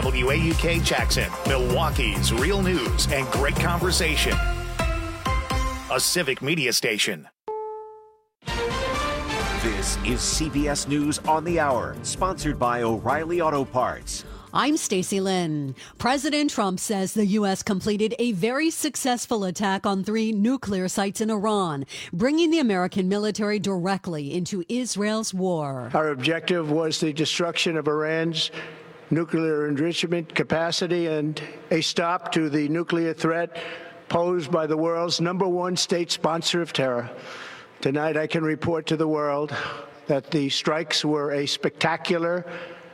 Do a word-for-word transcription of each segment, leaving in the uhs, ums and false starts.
W A U K Jackson, Milwaukee's real news and great conversation. A civic media station. This is C B S News on the Hour, sponsored by O'Reilly Auto Parts. I'm Stacey Lynn. President Trump says the U S completed a very successful attack on three nuclear sites in Iran, bringing the American military directly into Israel's war. Our objective was the destruction of Iran's nuclear enrichment capacity and a stop to the nuclear threat posed by the world's number one state sponsor of terror. Tonight, I can report to the world that the strikes were a spectacular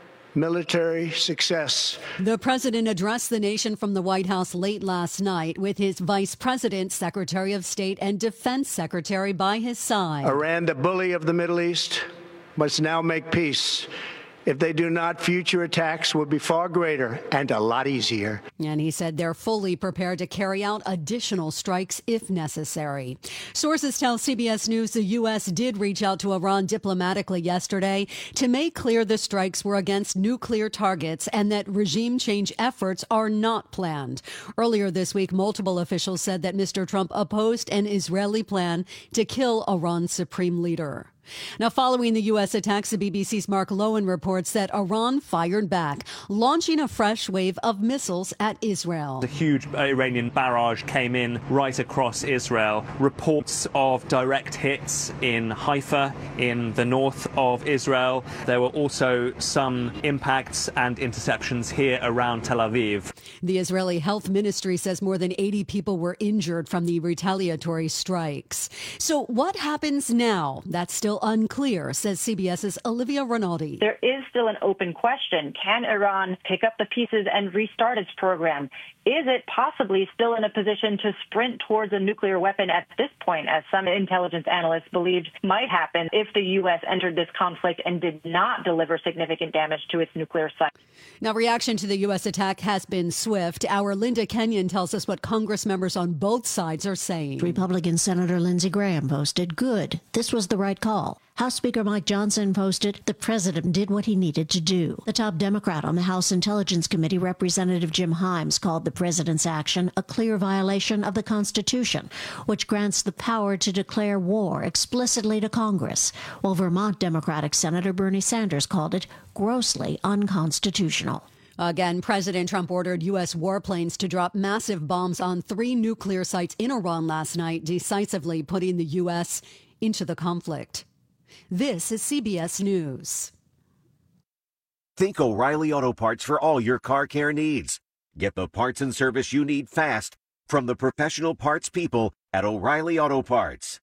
military success. The president addressed the nation from the White House late last night with his vice president, Secretary of State, and Defense Secretary by his side. Iran, the bully of the Middle East, must now make peace. If they do not, future attacks will be far greater and a lot easier. And he said they're fully prepared to carry out additional strikes if necessary. Sources tell C B S News the U S did reach out to Iran diplomatically yesterday to make clear the strikes were against nuclear targets and that regime change efforts are not planned. Earlier this week, multiple officials said that Mister Trump opposed an Israeli plan to kill Iran's supreme leader. Now, following the U S attacks, the B B C's Mark Lowen reports that Iran fired back, launching a fresh wave of missiles at Israel. A huge Iranian barrage came in right across Israel. Reports of direct hits in Haifa, in the north of Israel. There were also some impacts and interceptions here around Tel Aviv. The Israeli Health Ministry says more than eighty people were injured from the retaliatory strikes. So what happens now? That's still unclear, says CBS's Olivia Rinaldi. There is still an open question. Can Iran pick up the pieces and restart its program? Is it possibly still in a position to sprint towards a nuclear weapon at this point, as some intelligence analysts believed might happen if the U S entered this conflict and did not deliver significant damage to its nuclear site? Now, reaction to the U S attack has been swift. Our Linda Kenyon tells us what Congress members on both sides are saying. Republican Senator Lindsey Graham posted, "Good. This was the right call." House Speaker Mike Johnson posted, "The president did what he needed to do." The top Democrat on the House Intelligence Committee, Representative Jim Himes, called the president's action a clear violation of the Constitution, which grants the power to declare war explicitly to Congress, while Vermont Democratic Senator Bernie Sanders called it grossly unconstitutional. Again, President Trump ordered U S warplanes to drop massive bombs on three nuclear sites in Iran last night, decisively putting the U S into the conflict. This is C B S News. Think O'Reilly Auto Parts for all your car care needs. Get the parts and service you need fast from the professional parts people at O'Reilly Auto Parts.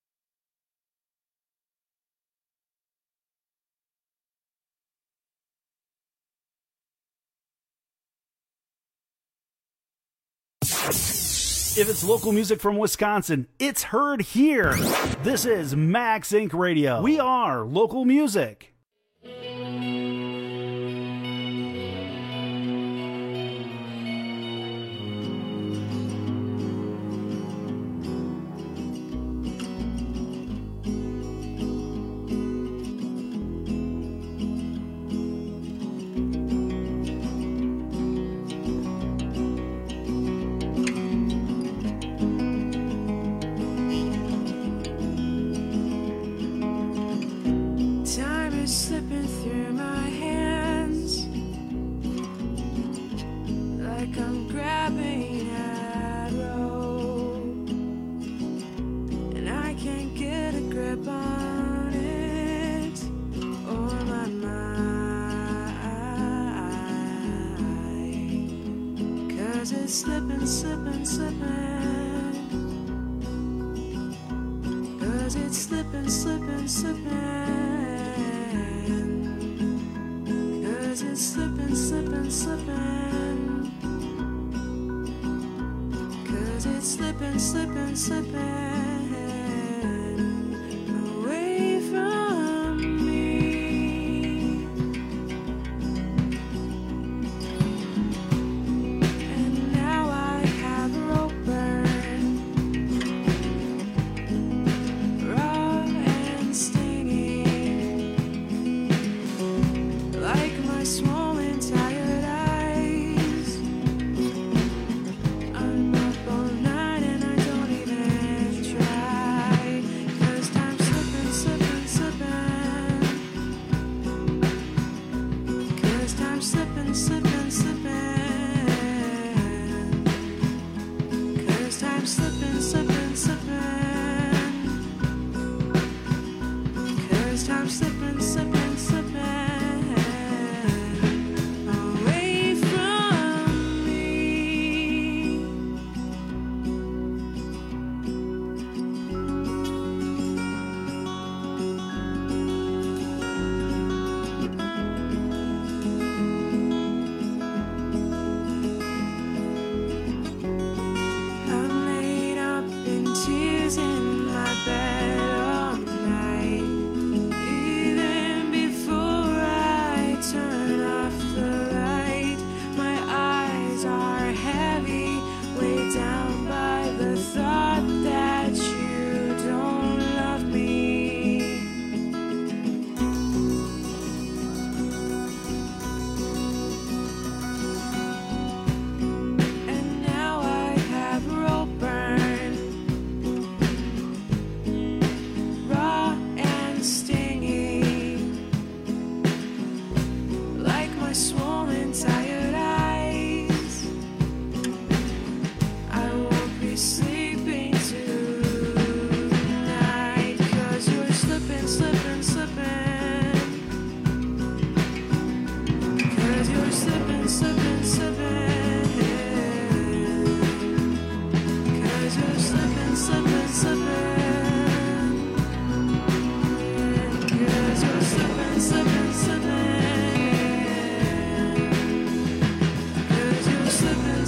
If it's local music from Wisconsin, it's heard here. This is Max Incorporated. Radio. We are local music. Slipping, slipping, slipping. Cause it's slipping, slipping, slipping. Cause it's slipping, slipping, slipping. Cause it's slipping, slipping, slipping. Away from me. Swollen, tired eyes.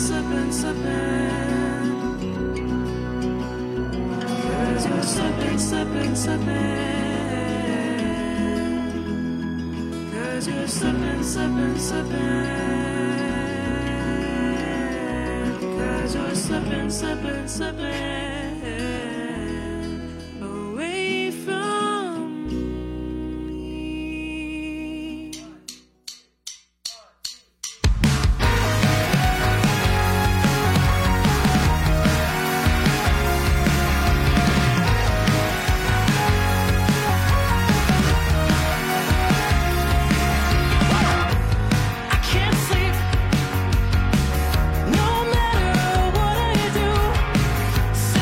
slipping, slipping. Cause you're slipping, slipping, slipping. Cause you're slipping, slipping, slipping. Cause you're slipping, slipping, slipping. Away from me. I can't sleep. No matter what I do.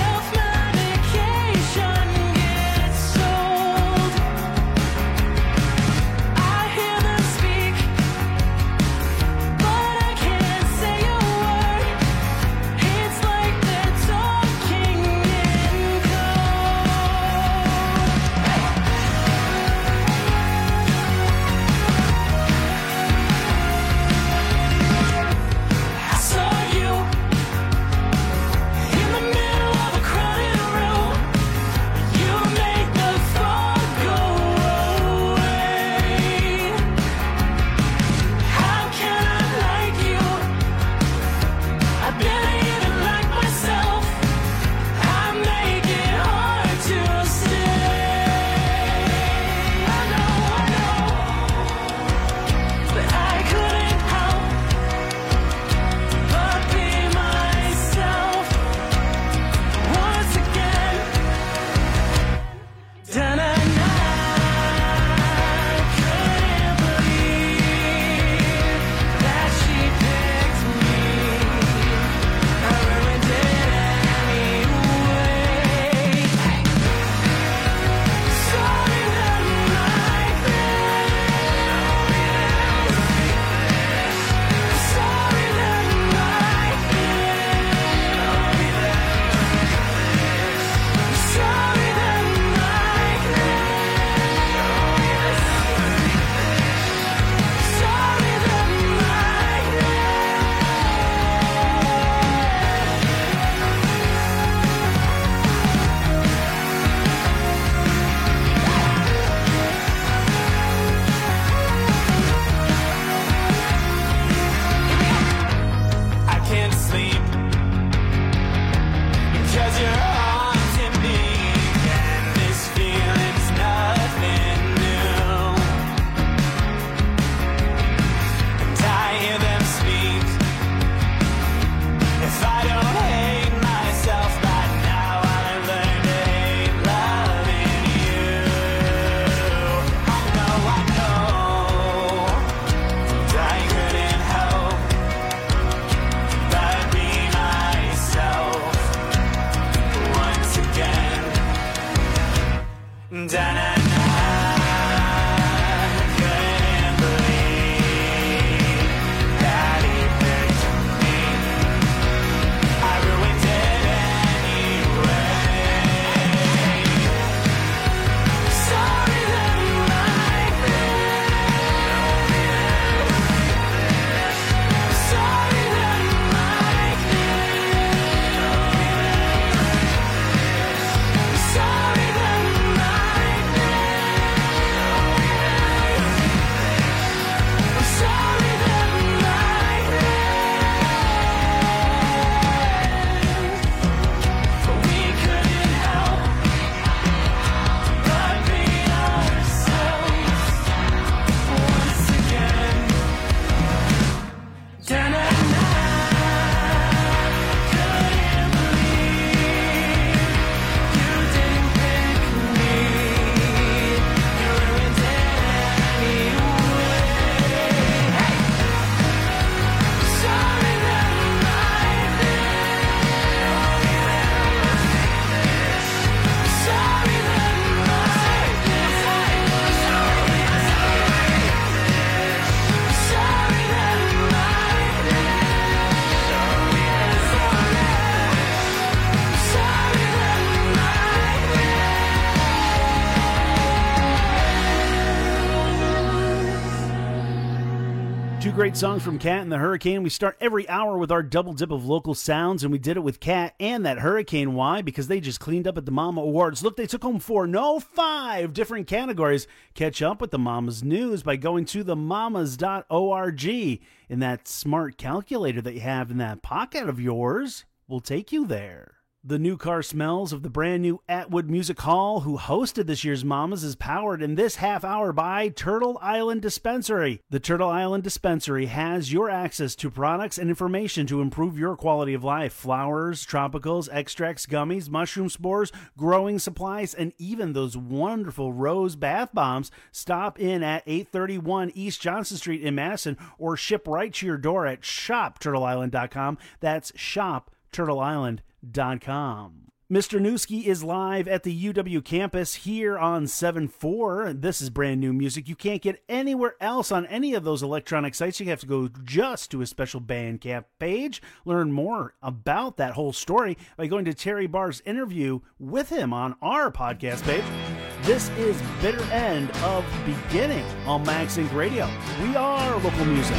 great songs from Cat and the Hurricane. We start every hour with our double dip of local sounds, and we did it with Cat and that Hurricane. Why? Because they just cleaned up at the Mama Awards. Look, they took home four, no, five different categories. Catch up with the Mamas news by going to the mamas dot org. And that smart calculator that you have in that pocket of yours will take you there. The new car smells of the brand new Atwood Music Hall, who hosted this year's Mamas, is powered in this half hour by Turtle Island Dispensary. The Turtle Island Dispensary has your access to products and information to improve your quality of life. Flowers, tropicals, extracts, gummies, mushroom spores, growing supplies, and even those wonderful rose bath bombs. Stop in at eight thirty-one East Johnson Street in Madison or ship right to your door at shop turtle island dot com. That's shop turtle island dot com. Mister Newski is live at the U W campus here on seven four. This is brand new music you can't get anywhere else on any of those electronic sites. You have to go just to a special Bandcamp page. Learn more about that whole story by going to Terry Barr's interview with him on our podcast page. This is Bitter End of Beginning on MagSync Radio. We are local music.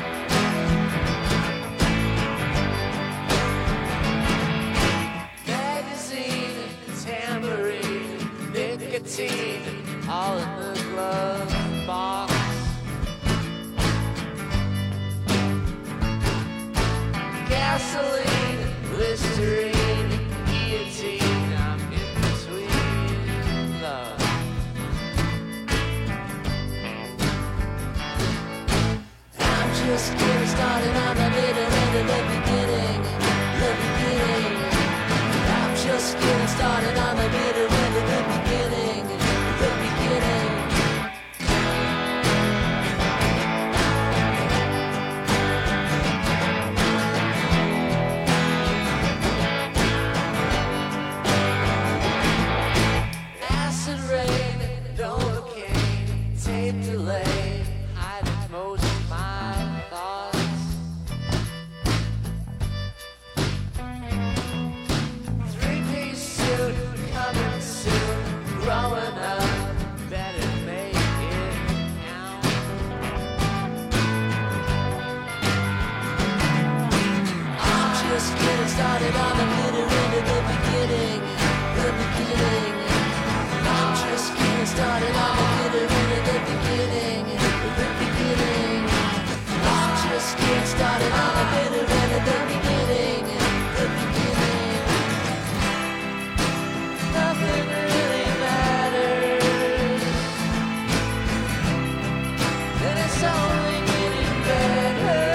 All in the glove box. Gasoline, Listerine, guillotine. I'm in between love. I'm just getting started on the bitter end of the beginning. The beginning. I'm just getting started on the bitter end of the beginning. The beginning. Acid rain, Novocaine, tape delay, hiding most of my thoughts. Three-piece suit coming soon, growing up. Just getting started on the bitter end of the beginning, the beginning. I'm just getting started on the bitter end of the beginning, the beginning. I'm just getting started on the bitter end of the beginning, the beginning. Nothing really matters, and it's only getting better.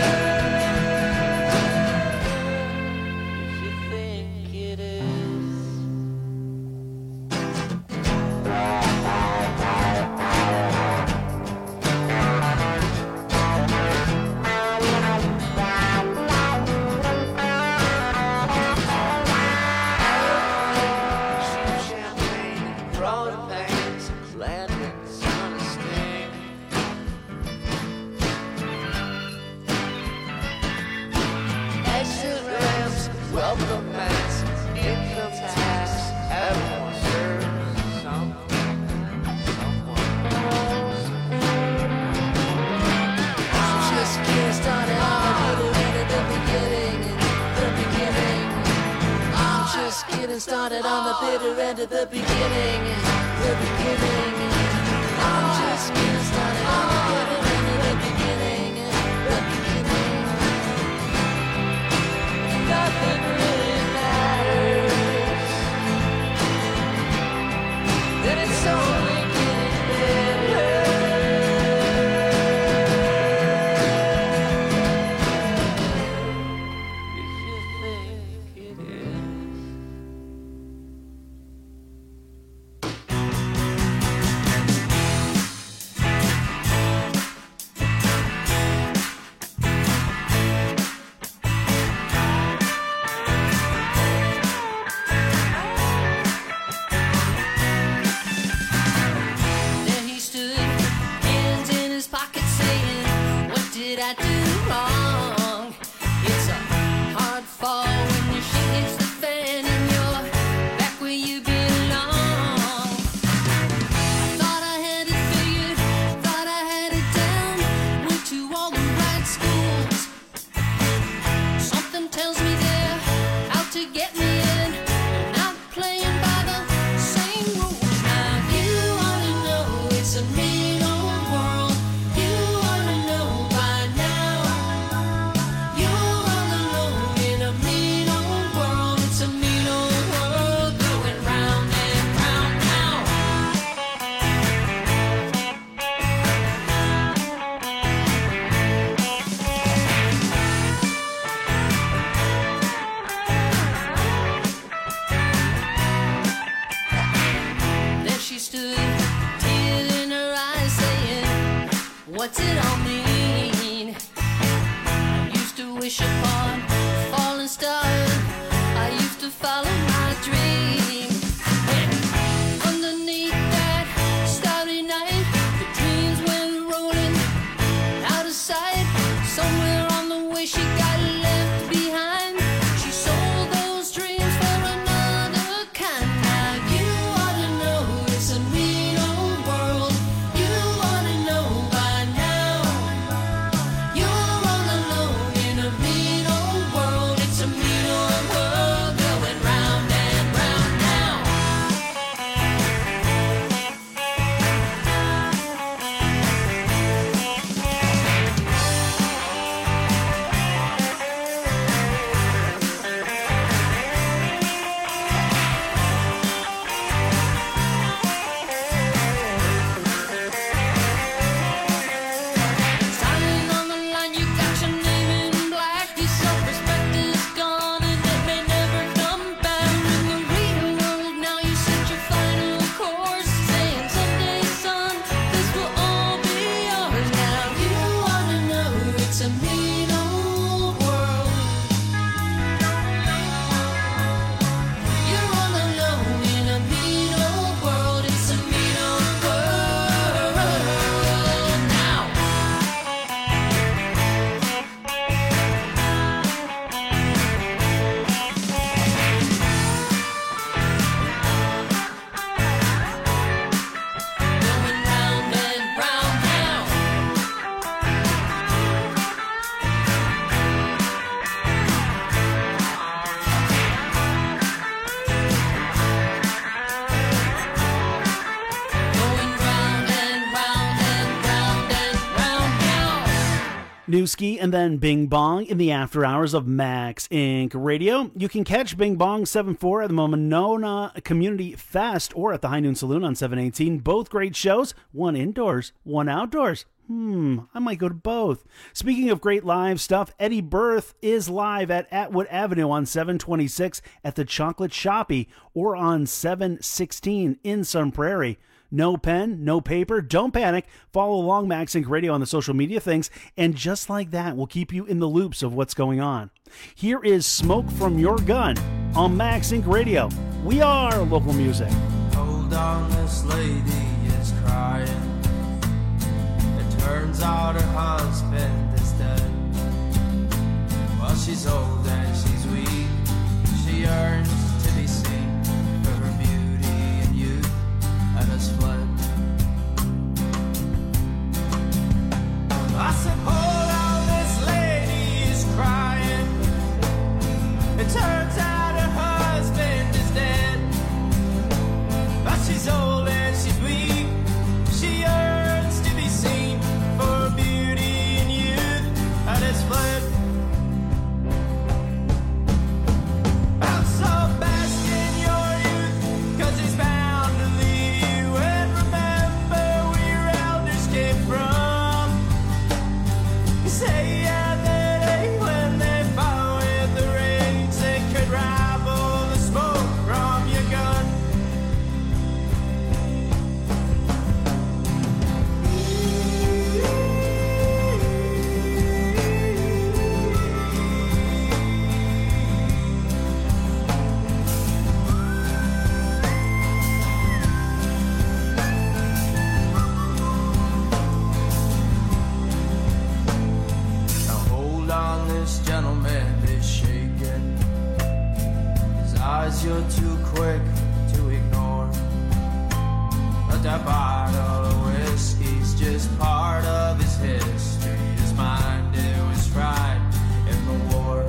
Started on the bitter end of the beginning, the beginning. I'm just getting started on the bitter end of the beginning, the beginning. Nothing really matters, and it's only getting better. on a falling star. I used to follow my dream. And underneath that starry night, the dreams went rolling out of sight. Somewhere on the way she got left behind. She sold those dreams for another kind. Now you ought to know it's a mean old world. You ought to know by now. You're all alone in a mean old world. It's a mean old world going round and round now. Signing on the line, you got your name in black. Your self-respect is gone and it may never come back. In the real world now, you set your final course, saying someday, son, this will all be yours. Now you ought to know it's a mean old world. You're all alone in a mean old world. It's a mean old world now. Going round and round now. Going round and round and round and round now. Newski and then Bing Bong in the after hours of Max Incorporated. Radio. You can catch Bing Bong seven four at the Monona Community Fest or at the High Noon Saloon on seven eighteen. Both great shows, one indoors, one outdoors. Hmm, I might go to both. Speaking of great live stuff, Eddie Berth is live at Atwood Avenue on seven twenty-six at the Chocolate Shoppy or on seven sixteen in Sun Prairie. No pen, no paper, don't panic. Follow along Max Inc Radio on the social media things, and just like that, we'll keep you in the loops of what's going on. Here is Smoke from Your Gun on Max Inc Radio. We are local music. Hold on, this lady is crying. It turns out her husband is dead. Well, she's old and she's weak. She yearns to be seen for her beauty and youth and has fled. I said, hold on, this lady is crying. It turns out her husband is dead. But she's old and she's weak. She yearns to be seen for her beauty and youth and has fled. I'm so bask in your youth, 'cause he's bound to leave you. And remember where your elders came from. You say yeah, that ain't when they fought with the rage. They could rival the smoke from your gun. Now hold on, this gentleman is shaking. His eyes you're too quick to ignore. But that bottle of whiskey's just part of his history. His mind, it was fried in the war.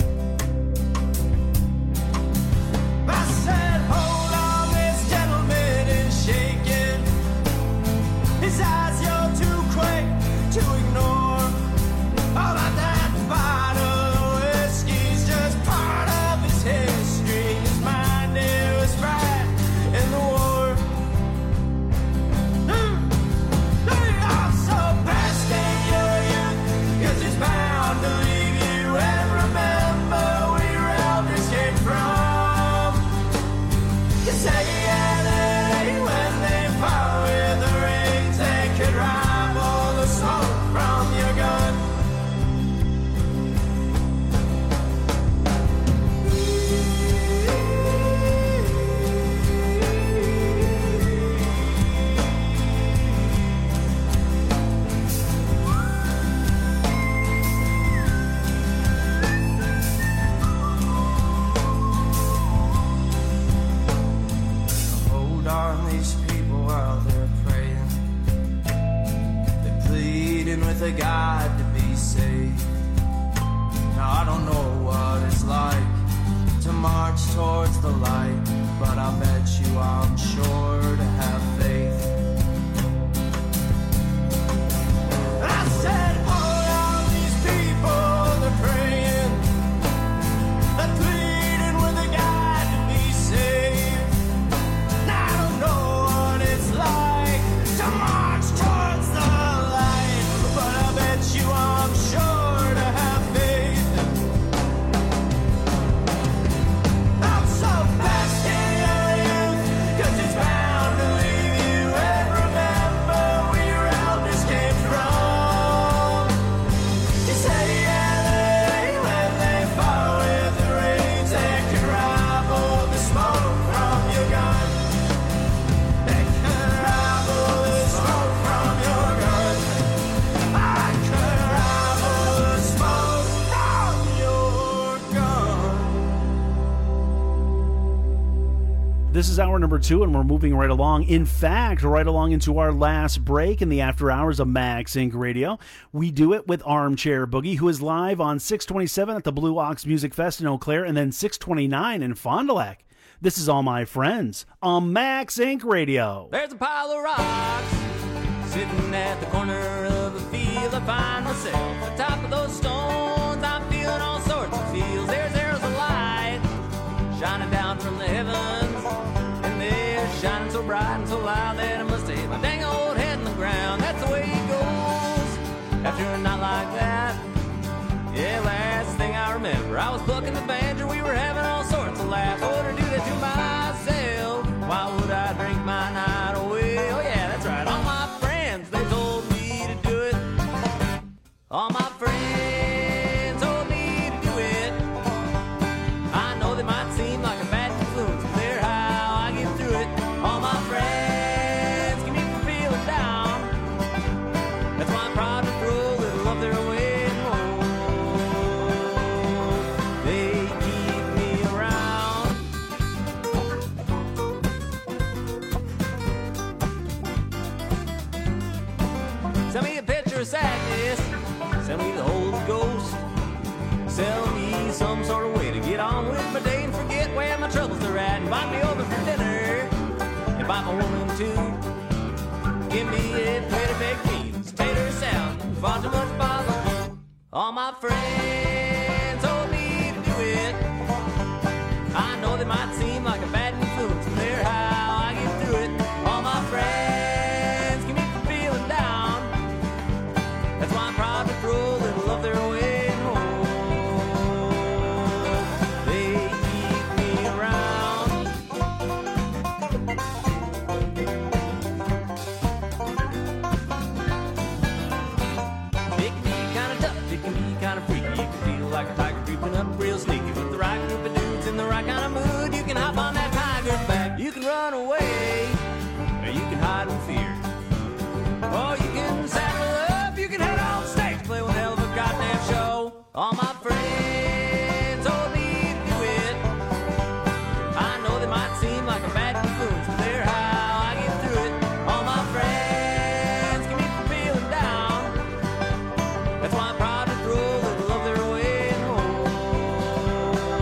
I said, hold on, this gentleman is shaking. His eyes you're too quick to ignore. All of that bottle of whiskey's just part of his history. His mind, it was right in the war. march towards the light, but I bet you I'm sure to have faith. I said, all of these people, they're praying, they're pleading with a God to be saved. And I don't know what it's like to march towards the light, but I bet you I'm sure to have faith. I'm so fast in your youth, 'cause it's bound to leave you. And remember where your elders came from. You say yeah, they, when they fall with the rains, they can rival the smoke from your gun. They can rival the smoke from your gun. I can rival the smoke from your gun. This is hour number two, and we're moving right along. In fact, right along into our last break in the after hours of Max Inc Radio. We do it with Armchair Boogie, who is live on six twenty-seven at the Blue Ox Music Fest in Eau Claire, and then six twenty-nine in Fond du Lac. This is All My Friends on Max Inc Radio. There's a pile of rocks sitting at the corner of a field. I find myself atop of those stones. I'm feeling all sorts of feels. There's arrows of light shining down from the heavens, and they're shining so bright and so loud that I must have hit my dang old head in the ground. That's the way it goes after a night like that. Yeah, last thing I remember, I was plucking the banjo. We were having all sorts of laughs. What would I do that to myself? Why would I drink my night away? Oh yeah, that's right. All my friends, they told me to do it. All my friends told me to do it. I know they might seem like a bad influence, but they're how I get through it. All my friends keep me from feeling down. That's why I'm proud to throw a little of their way home. They keep me around. Send me a picture of sadness. Send me the Holy Ghost. Sell me some sort of way to get on with my day and forget where my troubles are at. Invite me over for dinner. Invite my woman too. Give me a plate of baked beans, tater salad, and far too much bother. All my friends told me to do it. I know they might seem like a bad influence, but they're how I get through it. All my friends keep me from feeling down. That's why I'm proud to throw a little of their way home. They keep me around. It can be kind of tough, it can be kind of freaky. You can feel like a tiger creeping up real sneaky. With the right group of dudes in the right kind of mood, you can hop on that tiger's back. You can run away, or you can hide in fear. Or you can saddle up, you can head on stage, play one hell of a goddamn show. All my friends told me to do it. I know they might seem like a bad influence, but they're how I get through it. All my friends keep me from feeling down. That's why I'm proud to throw a little of their way home.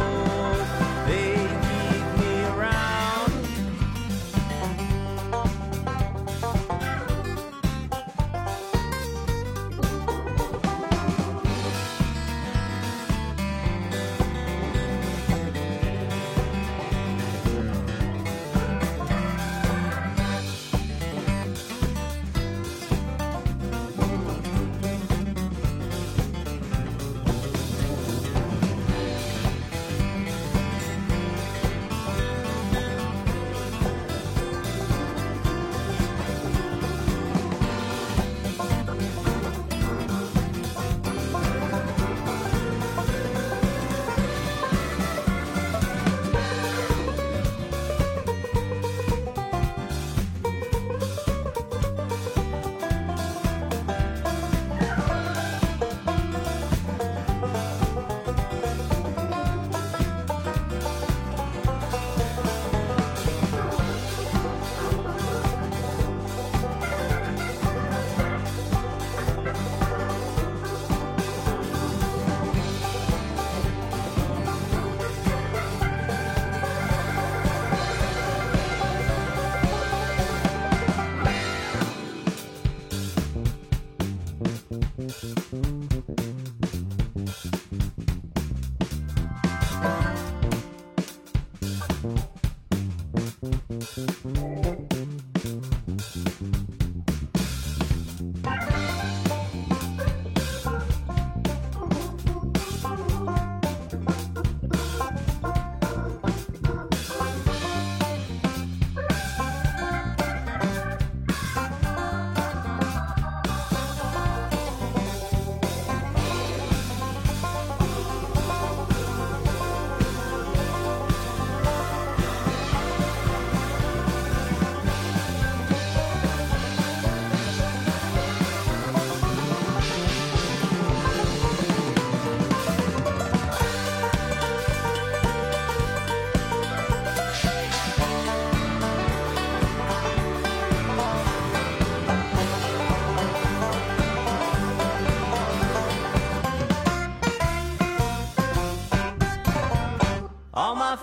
All my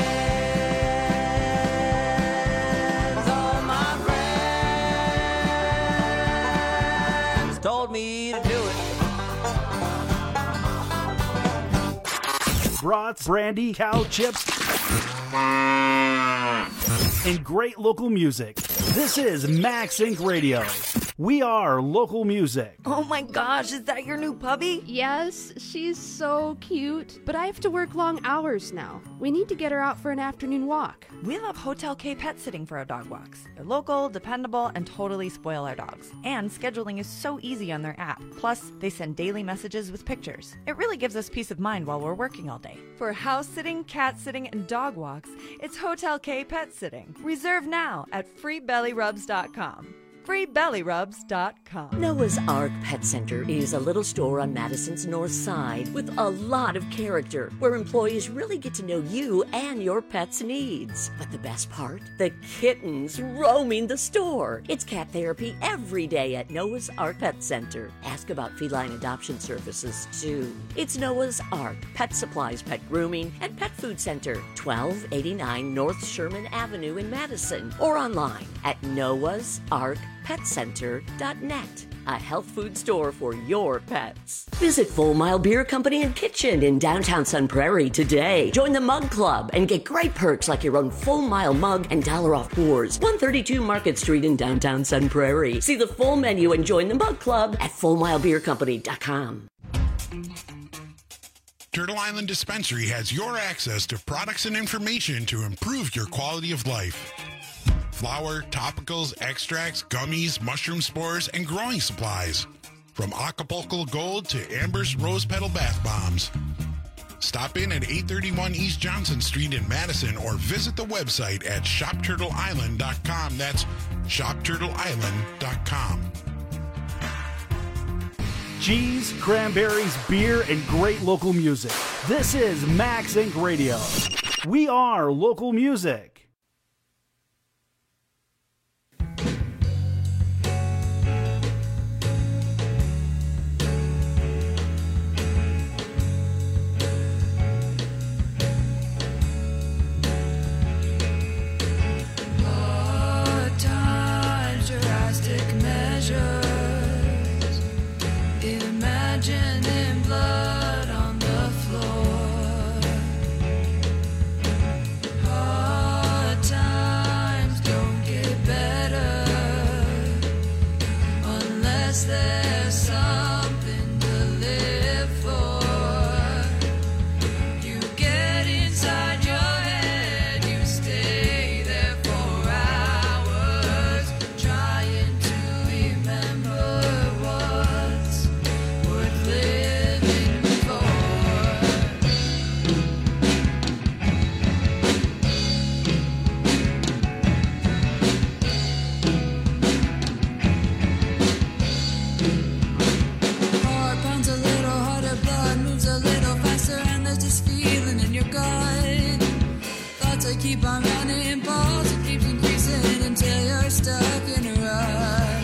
friends, all my friends told me to do it. Brats, brandy, cow chips, and great local music. This is Max Incorporated. Radio. We are local music. Oh my gosh, is that your new puppy? Yes, she's so cute. But I have to work long hours now. We need to get her out for an afternoon walk. We love Hotel K Pet Sitting for our dog walks. They're local, dependable, and totally spoil our dogs. And scheduling is so easy on their app. Plus, they send daily messages with pictures. It really gives us peace of mind while we're working all day. For house sitting, cat sitting, and dog walks, it's Hotel K Pet Sitting. Reserve now at free belly rubs dot com. free belly rubs dot com. Noah's Ark Pet Center is a little store on Madison's north side with a lot of character, where employees really get to know you and your pet's needs. But the best part? The kittens roaming the store. It's cat therapy every day at Noah's Ark Pet Center. Ask about feline adoption services, too. It's Noah's Ark Pet Supplies, Pet Grooming, and Pet Food Center, twelve eighty-nine North Sherman Avenue in Madison, or online at noahs ark pet center dot net. A health food store for your pets. Visit Full Mile Beer Company and Kitchen in downtown Sun Prairie today. Join the Mug Club and get great perks like your own Full Mile mug and dollar off pours. one thirty-two Market Street in downtown Sun Prairie. See the full menu and join the Mug Club at full mile beer company dot com. Turtle Island Dispensary has your access to products and information to improve your quality of life. Flour, topicals, extracts, gummies, mushroom spores, and growing supplies. From Acapulco Gold to Amber's Rose Petal Bath Bombs. Stop in at eight thirty-one East Johnson Street in Madison or visit the website at shop turtle island dot com. That's shop turtle island dot com. Cheese, cranberries, beer, and great local music. This is Max Incorporated. Radio. We are local music. Imagining blood on the floor. Hard times don't get better unless there's something to live for. You get inside your head, you stay there for hours, trying to remember what's worth living for. Heart pounds a little harder, blood moves a little faster, and there's this feeling in your gut. Thoughts that keep on running, balls it keeps increasing until you're stuck in a rut.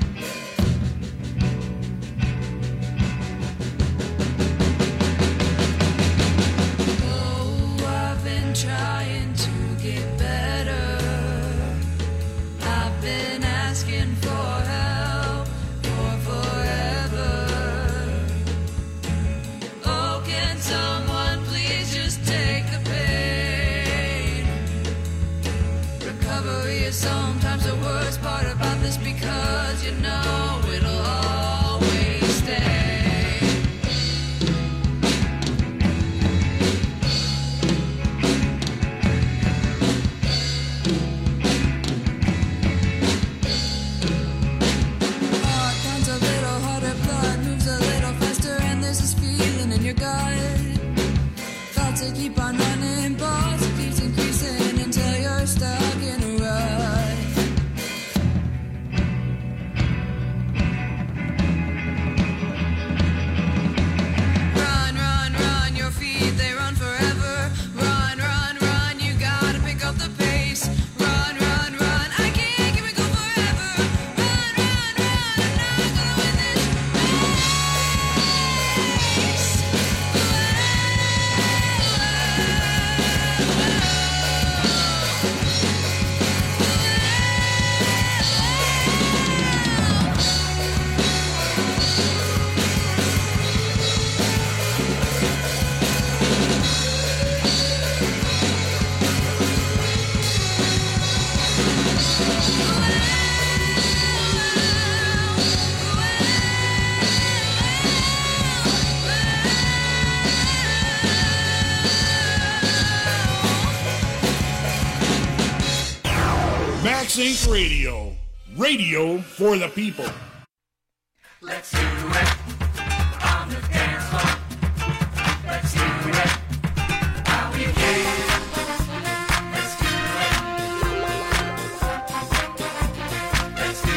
Oh, I've been trying to get better. I've been asking for help for forever. Oh, can someone please just take the pain? Recovery is sometimes the worst part about this, because you know it'll always stay. Heart pounds a little harder, blood moves a little faster, and there's this feeling in your gut. Thoughts that keep on running, balls it keeps increasing until you're stuck in a rut. Run, run, run, your feet, they run forever. Run, run, run, you gotta pick up the pace. Run, run, run, I can't keep it going forever. Run, run, run, I'm not gonna win this race. MagSync Radio. Radio for the people. Let's do it on the dance floor. Let's do it while we dance. Let's do it. Let's do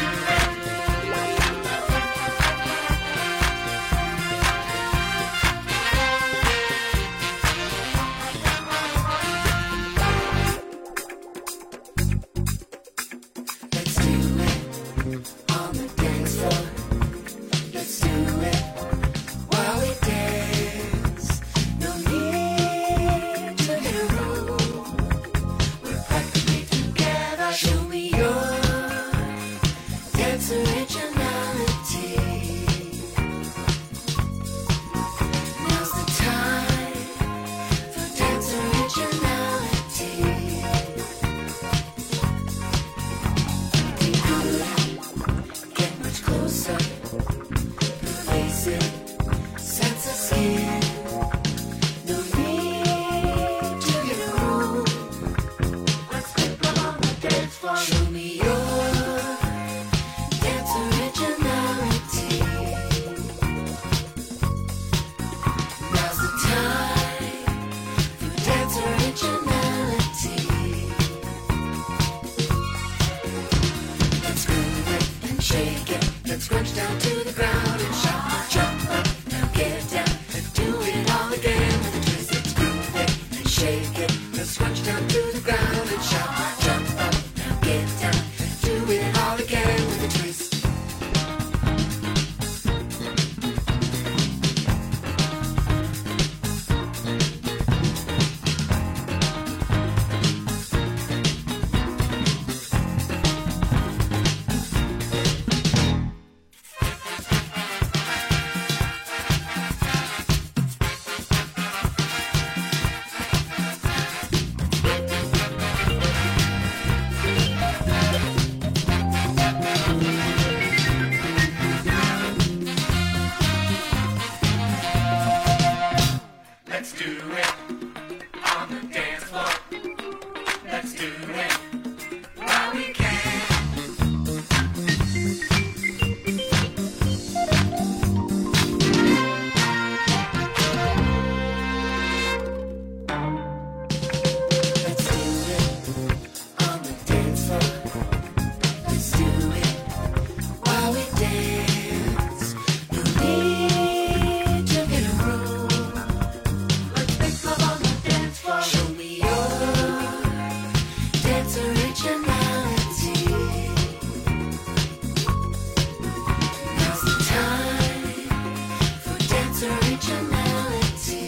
Let's do it on the dance floor. Let's do it while we dance. No need to hit a roll. We're practically together. Show me your dance originality. Now's the time for dance originality. Get much closer. Pervasive sense of skin. No need to get a room. Let's pick up on the dance floor. Show me your dance originality. Now's the time for dance originality. Let's groove it and shake it. Let's crunch down to the ground and shout, jump up, now get down and do it all again with a twist. Let's groove it and shake it. Let's crunch down to the ground and shout, jump up, now get down and do it all again with a twist. Let's do it on the dance floor. Let's do it while we can. Let's do it on the dance floor. Let's do it while we dance. No need to get a room. Let's pick up on the dance floor. Show me your dance originality. Now's the time for dance originality.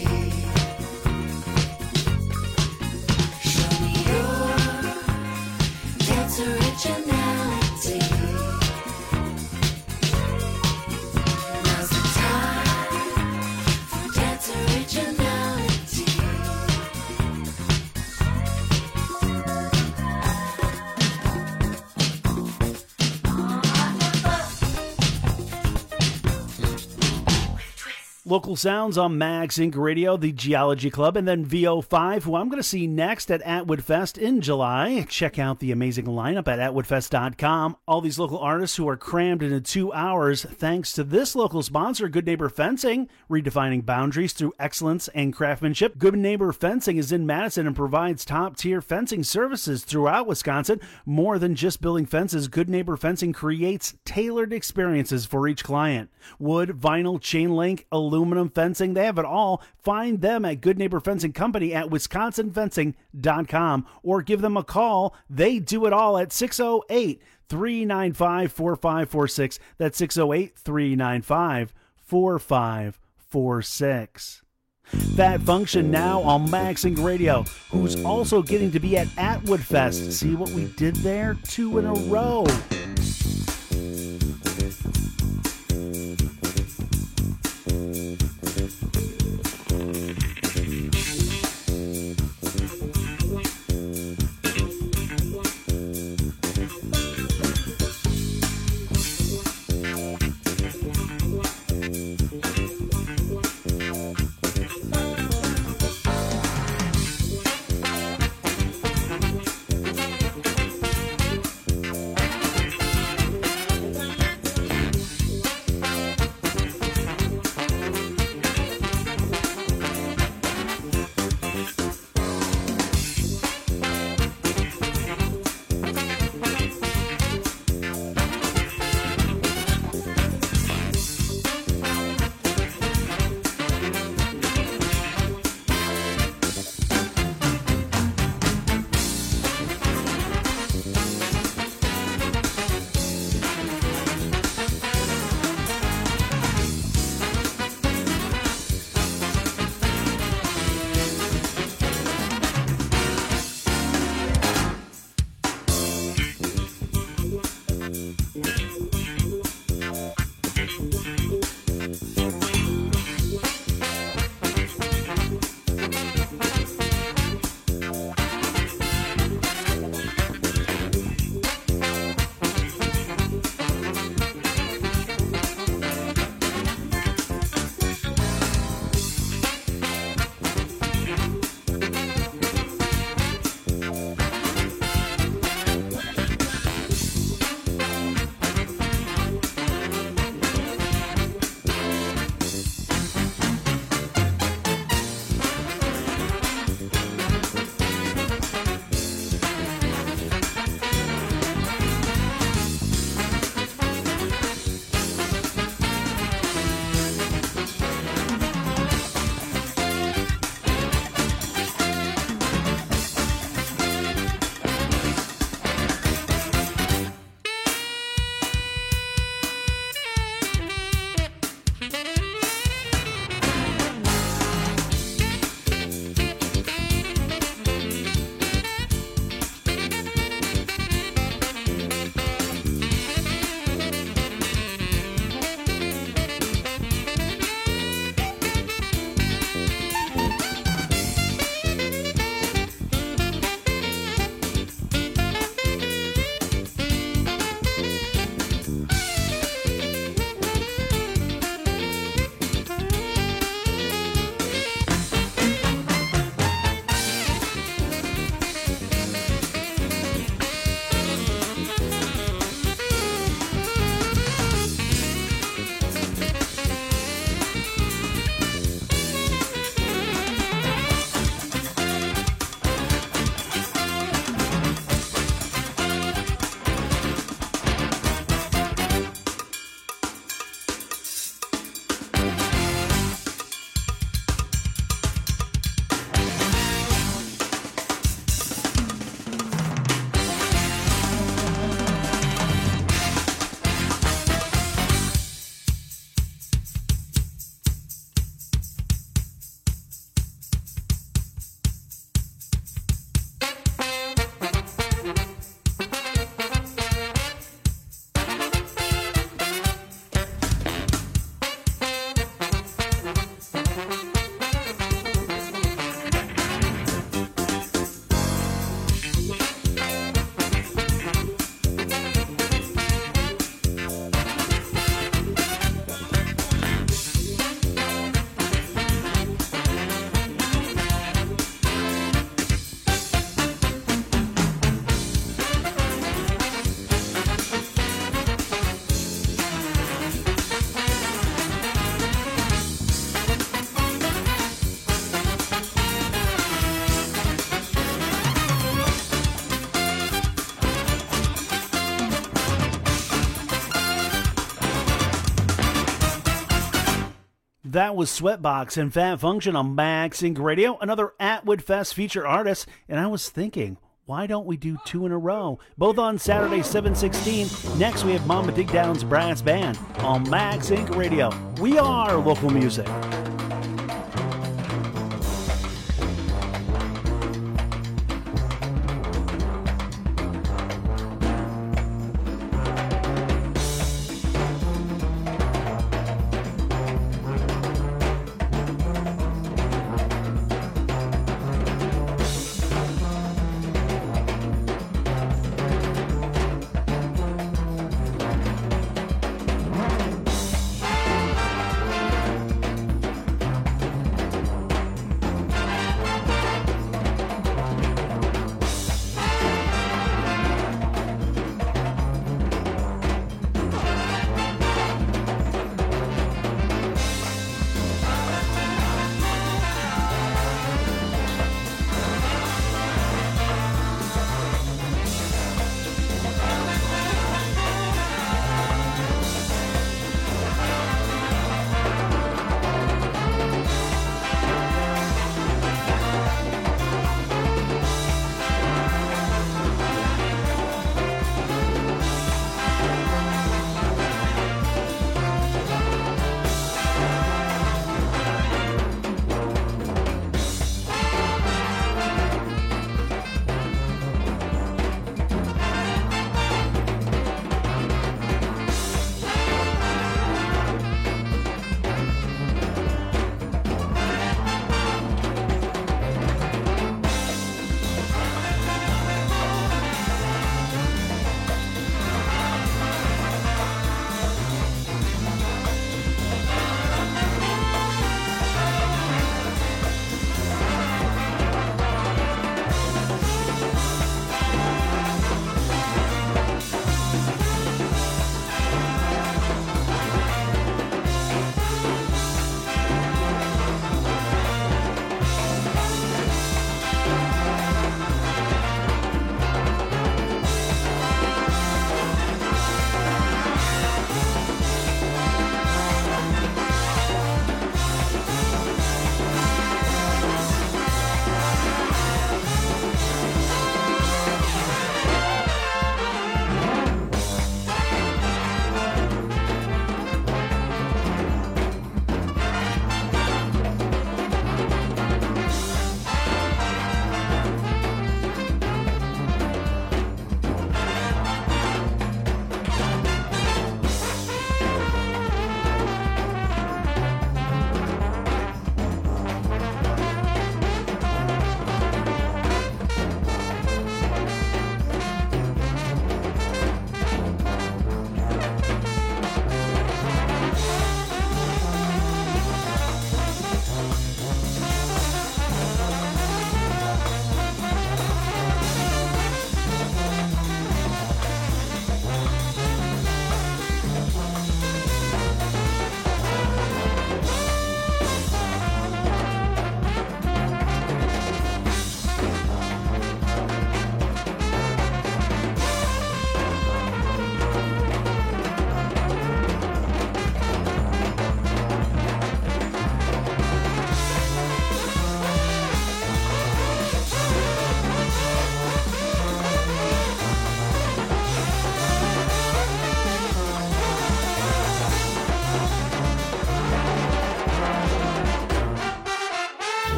Show me your dance originality. Now's the time for dance originality. Local sounds on MagSync Radio, the Geology Club, and then V O five, who I'm going to see next at Atwood Fest in July. Check out the amazing lineup at atwood fest dot com. All these local artists who are crammed into two hours thanks to this local sponsor, Good Neighbor Fencing, redefining boundaries through excellence and craftsmanship. Good Neighbor Fencing is in Madison and provides top-tier fencing services throughout Wisconsin. More than just building fences, Good Neighbor Fencing creates tailored experiences for each client. Wood, vinyl, chain link, aluminum fencing, they have it all. Find them at Good Neighbor Fencing Company at wisconsin fencing dot com or give them a call. They do it all at six oh eight, three nine five, four five four six. That's six oh eight, three nine five, four five four six. Fat Function now on MagSync Radio, who's also getting to be at Atwood Fest. See what we did there? Two in a row. That was Sweatbox and Fat Function on Max Inc Radio, another Atwood Fest feature artist. And I was thinking, why don't we do two in a row? Both on Saturday, seven sixteen. Next, we have Mama Dig Down's Brass Band on Max Inc Radio. We are local music.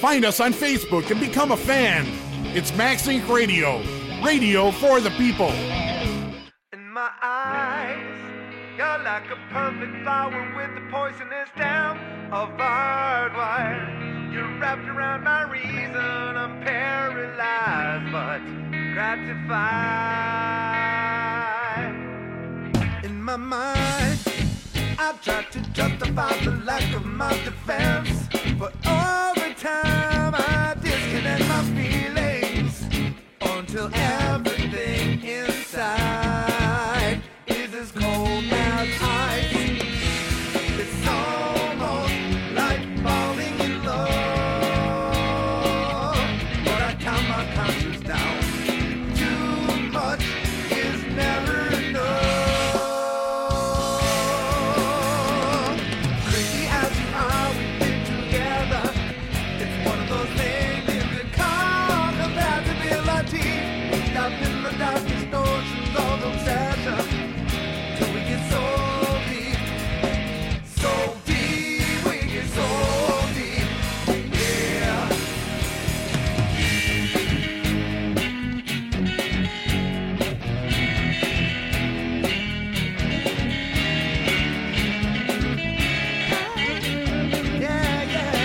Find us on Facebook and become a fan. It's Max Inc Radio. Radio for the people. In my eyes, you're like a perfect flower with a poisonous stem of barbed wire. You're wrapped around my reason, I'm paralyzed but gratified. In my mind, I tried to justify the lack of my defense, but over time I disconnect my feelings until everything inside is as cold as ice. It's almost like falling in love, but I count my conscience down. Too much is never enough. Crazy as you are, we've been together. It's one of those things you could call compatibility. Up in the darkest oceans of obsession, till we get so deep, so deep, we get so deep, yeah. Yeah,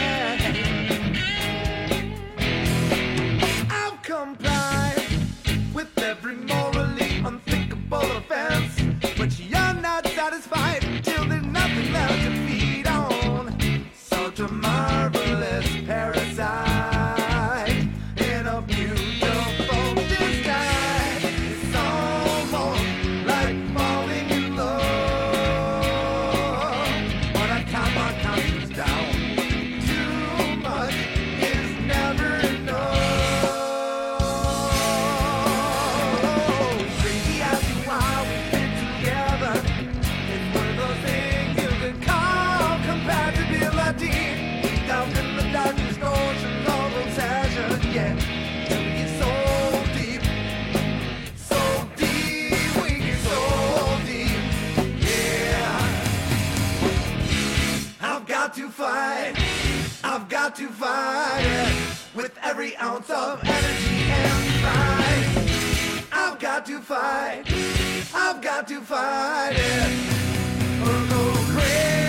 yeah. I've complied with every morally unthinkable offense, but you're not satisfied till there's nothing left to feed on. Such a marvelous parasite in a beautiful disguise. It's almost like falling in love, but I count my conscience down. Too much is never enough. Crazy as you are, we've been together. It's one of those things you could call compatibility. Down in the darkest ocean of obsession, yeah. Till we get so deep, so deep, we get so deep, yeah. I've got to fight, I've got to fight it with every ounce of energy and pride. I've got to fight, I've got to fight it, or go crazy.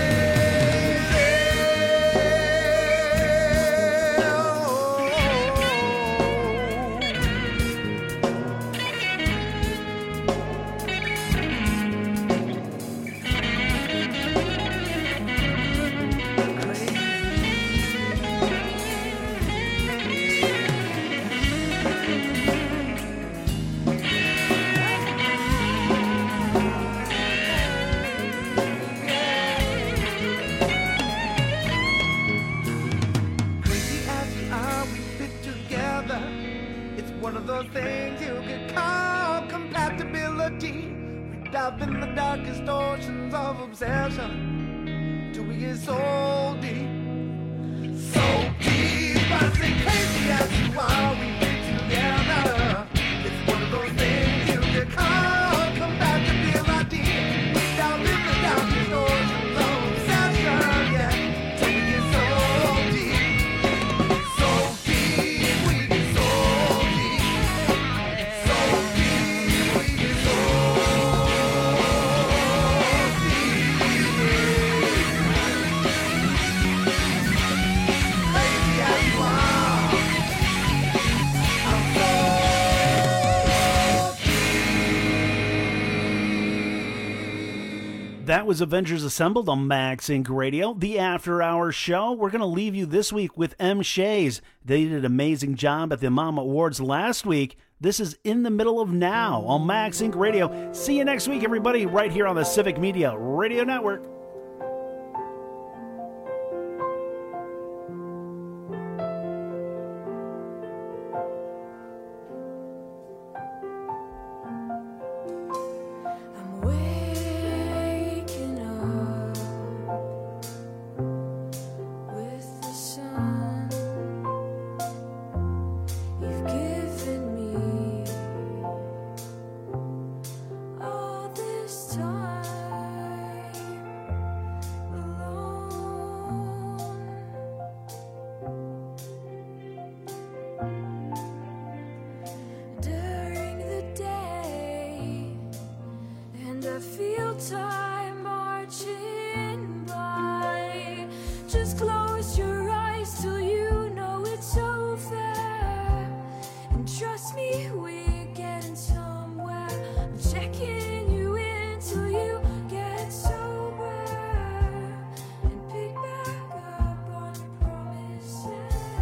Crazy as you are, we fit together. It's one of those things you could call compatibility. We dive in the darkest oceans of obsession till we get so deep, so deep. I say crazy as you are, we fit together. It's one of those things you could call compatibility. We dive in the darkest oceans of obsession, yeah, till we get so deep, so deep, we get so deep, so deep, we get so deep. Crazy as you are, I'm so That was Avengers Assembled on Max Inc Radio, the After Hours show. We're going to leave you this week with M. Shays. They did an amazing job at the Mama Awards last week. This is In the Middle of Now on Max Inc Radio. See you next week, everybody, right here on the Civic Media Radio Network. I'm waking up with the sun. You've given me all this time. time marching by. Just close your eyes till you know it's over. And trust me, we're getting somewhere. I'm checking you in till you get sober. And pick back up on your promises.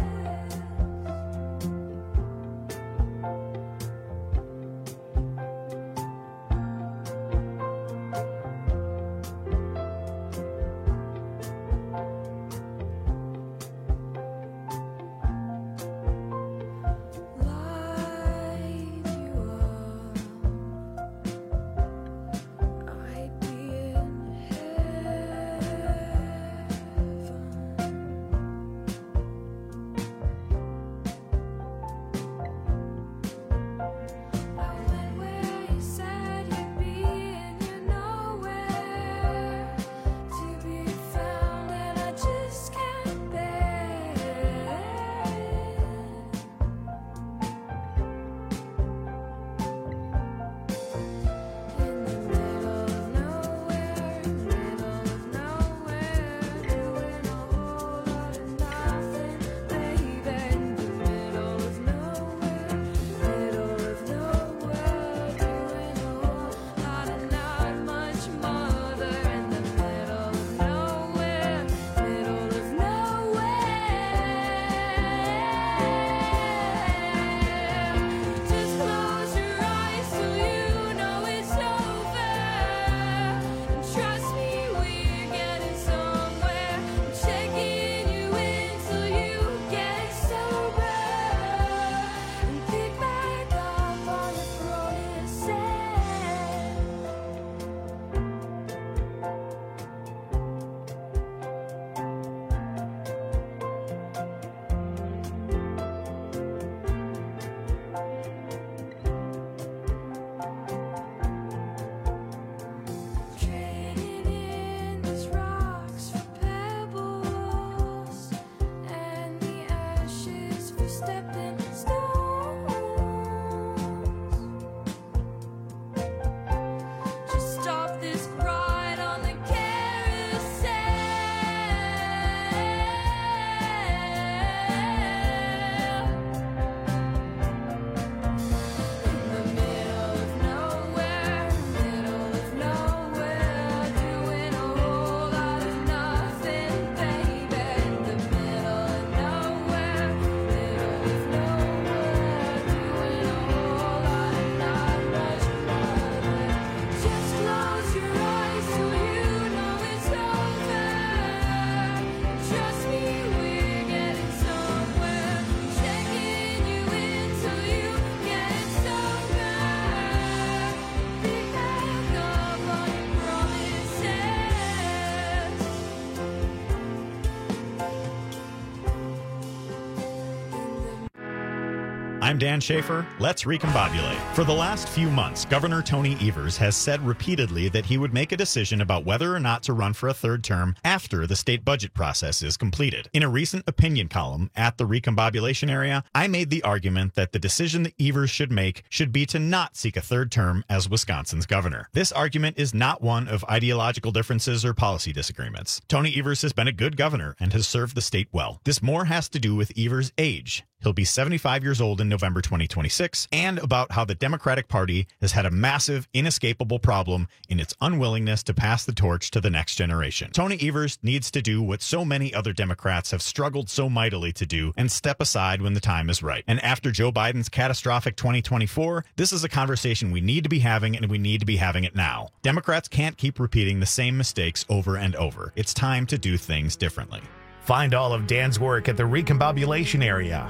I'm Dan Schaefer. Let's recombobulate. For the last few months, Governor Tony Evers has said repeatedly that he would make a decision about whether or not to run for a third term after the state budget process is completed. In a recent opinion column at the Recombobulation Area, I made the argument that the decision that Evers should make should be to not seek a third term as Wisconsin's governor. This argument is not one of ideological differences or policy disagreements. Tony Evers has been a good governor and has served the state well. This more has to do with Evers' age. He'll be seventy-five years old in November twenty twenty-six, and about how the Democratic Party has had a massive, inescapable problem in its unwillingness to pass the torch to the next generation. Tony Evers needs to do what so many other Democrats have struggled so mightily to do and step aside when the time is right. And after Joe Biden's catastrophic twenty twenty-four, this is a conversation we need to be having, and we need to be having it now. Democrats can't keep repeating the same mistakes over and over. It's time to do things differently. Find all of Dan's work at the Recombobulation Area.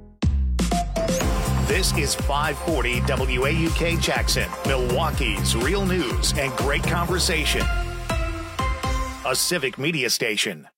This is five forty W A U K Jackson, Milwaukee's real news and great conversation. A civic media station.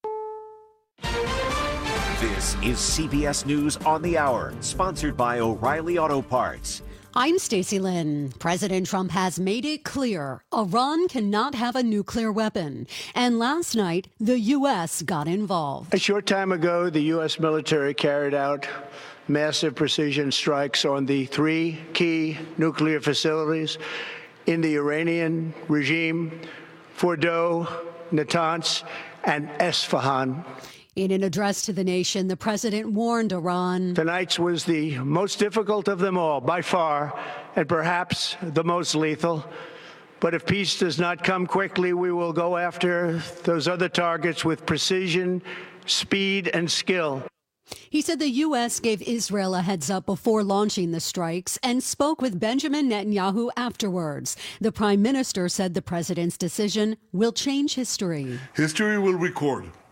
This is C B S News on the Hour, sponsored by O'Reilly Auto Parts. I'm Stacey Lynn. President Trump has made it clear Iran cannot have a nuclear weapon. And last night, the U S got involved. A short time ago, the U S military carried out massive precision strikes on the three key nuclear facilities in the Iranian regime, Fordow, Natanz, and Esfahan. In an address to the nation, the president warned Iran. Tonight's was the most difficult of them all, by far, and perhaps the most lethal. But if peace does not come quickly, we will go after those other targets with precision, speed, and skill. He said the U S gave Israel a heads up before launching the strikes and spoke with Benjamin Netanyahu afterwards. The prime minister said the president's decision will change history. History will record